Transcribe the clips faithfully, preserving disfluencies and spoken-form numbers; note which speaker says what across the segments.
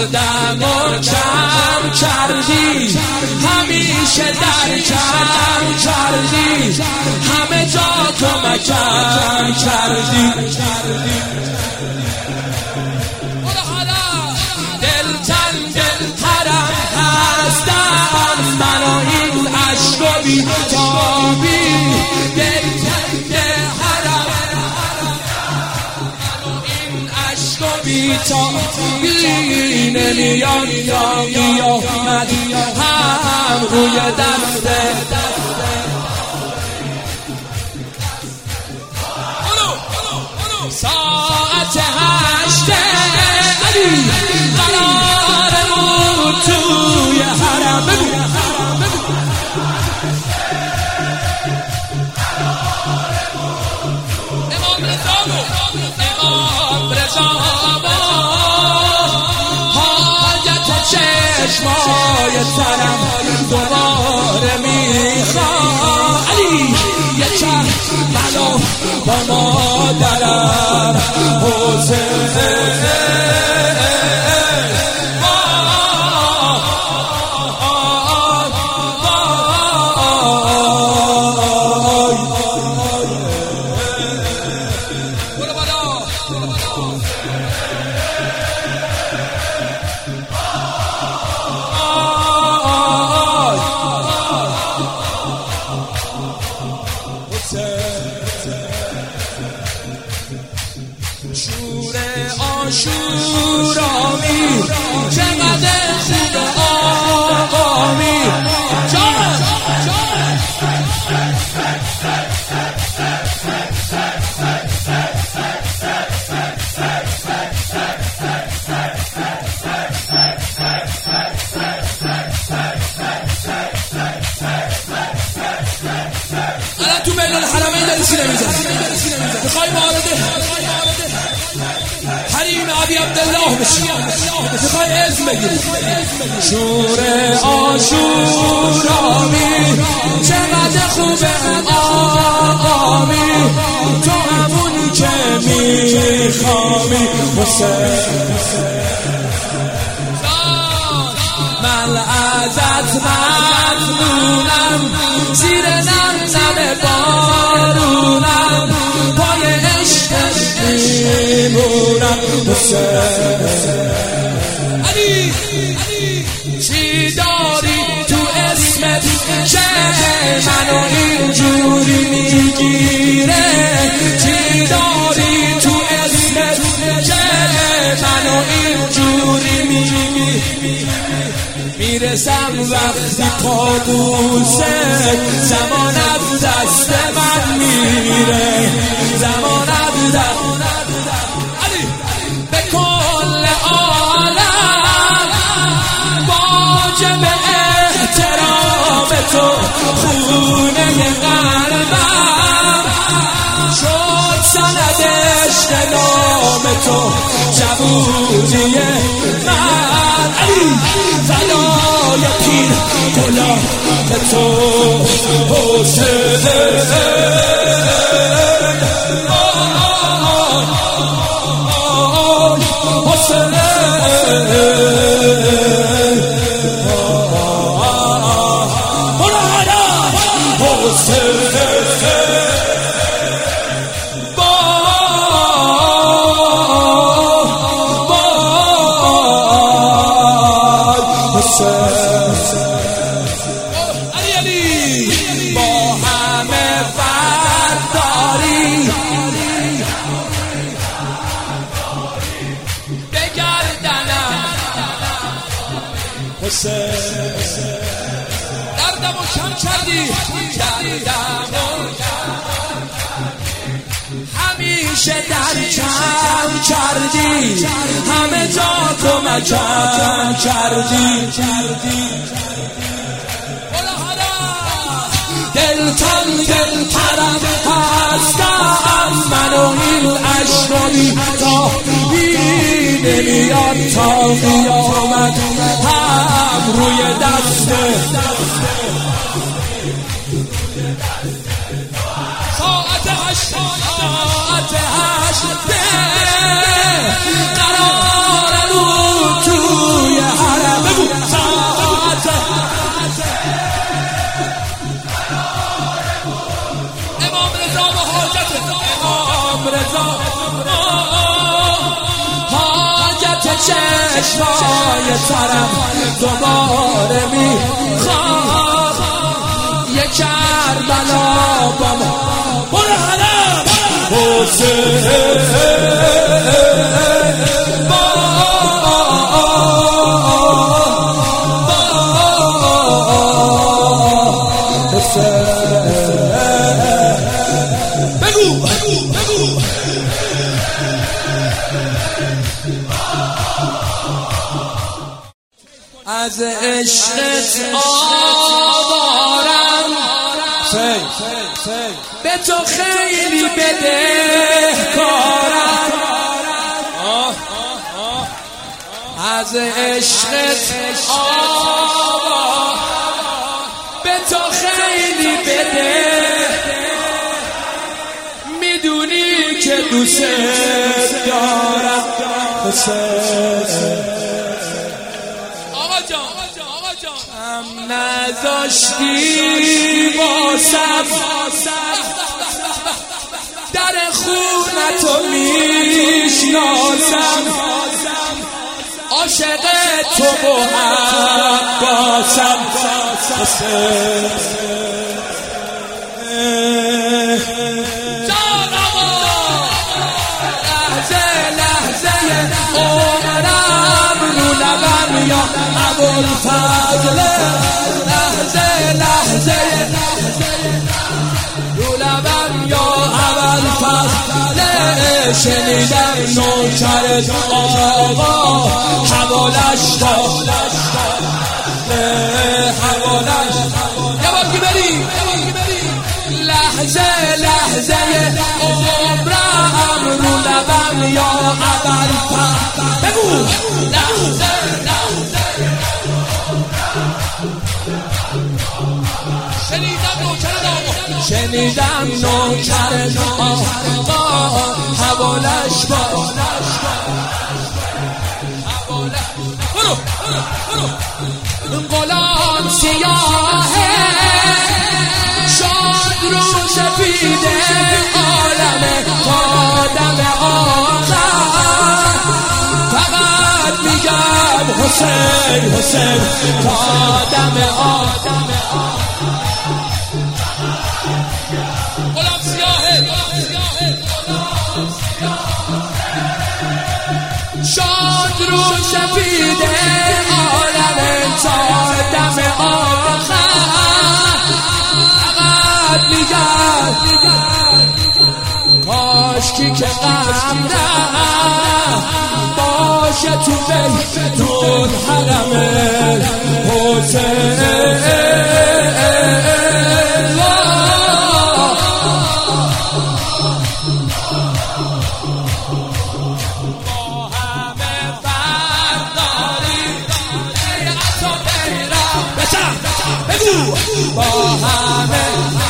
Speaker 1: دردمو کم کردی، همیشه در کم کردی، همه جا کمکم کردی. دلتنگ دلترم هستم منو این عشق و بی‌تابی، دلتنگ هرم منو این عشق و بی‌تابی، نمیاد یا قیامت هم روی دسته. ساعت هشته علی قرارمون توی حرم، بگو امام رضا امام رضا حاجت چشمای سرم دوباره میخوام. علی یه چند بلا با مادرم حسین، شور آشورامی چقدر خوب آقامی جان الان تو میدان حرمین داری سینه میزن، میخوای وارده حریم ابی عبدالله بشی، میخوای اسم بگیری. شور آشورامی چقدر خوبه آقامی، تو همونی که میخوامی حسین. من ازت ممنونم، زیر نم نم بارونم، پای عشقت میمونم حسین. علی چی داری تو اسمت که منو اینجوری میگیره، چی داری تو اسمت که منو اینجوری میگیره. میرسم وقتی پابوسه، زمان از دست من میره، زمان از دست علی به کل عالم واجب احترام تو، خونه قلبم شد سند عشق نام تو، جبوری من علی فدای پیر غلام تو حسین. علی علی با همه برداری بگردنم حسین، دردمو کم کردی، دردمو همیشه در کم کردی، همه جا کمکم کردی. دلتنگ دلترم هستم منو این عشق و بی‌تابی، نمیاد تا قیامت هم روی دسته. ساعت هشت ساعت هشت قرار رو تو چشمای ترم دوباره میخواد یه کربلا با ما برو حرم حسین بگو بگو از عشقت آوارم به تو خیلی بدهکارم از عشقت آوارم به تو خیلی بده میدونی که دوست دارم آقا جان هم نذاشتی واسم در خونتو میشناسم عاشق تو با هم باسم جان آقا لحظه لحظه عمرم رو لبم یا ابوالفضل لحظه لحظه رو لبم یا ابوالفضل شنیدم نوکرت آقا حوالش با حوالش یه بار که بری لحظه لحظه عمرم رو لبم یا ابوالفضل بگو لحظه لحظه شنیدم نوکرت آقا شنیدم نوکرت آقا حوالش با برو برو غلام سیاهه شاد رو سفیده عالم آدم آخر فقط میگم حسین حسین آدم آدم غلام سیاهه شاد رو سفیده عالم تا دم آخر فقط میگم کاشکی که قمرم باشه تو بیتون حرم حسین با همه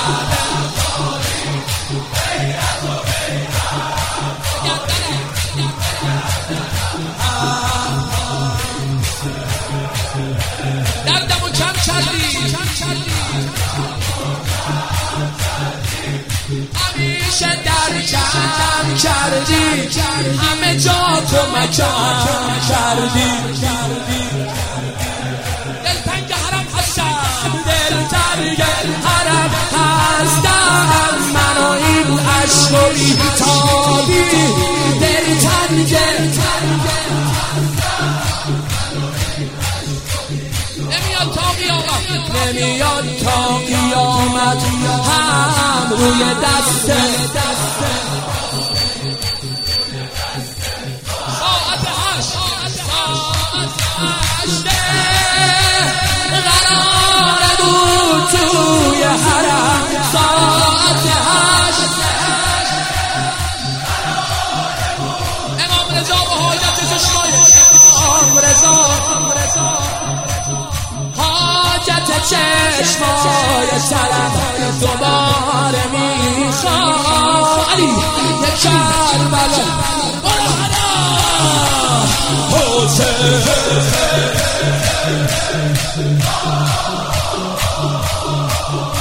Speaker 1: دردمو کم کردی همیشه در کم کردی همه جا تو مکان کردی دلتنگ حرم هستم دلتنگ حرم هستم من و این عشق و بیتابی دلتنگ نمیاد تا قیامت نمیاد تا قیامت هم روی دست ساعت هشت ساعت هشت قرار بود توی حرم ساعت هشت امام رضا و حاجت چشمایش امام رضا حاجت چشمای سرم دوباره میخواد علی یک کربلا برو حرم حسین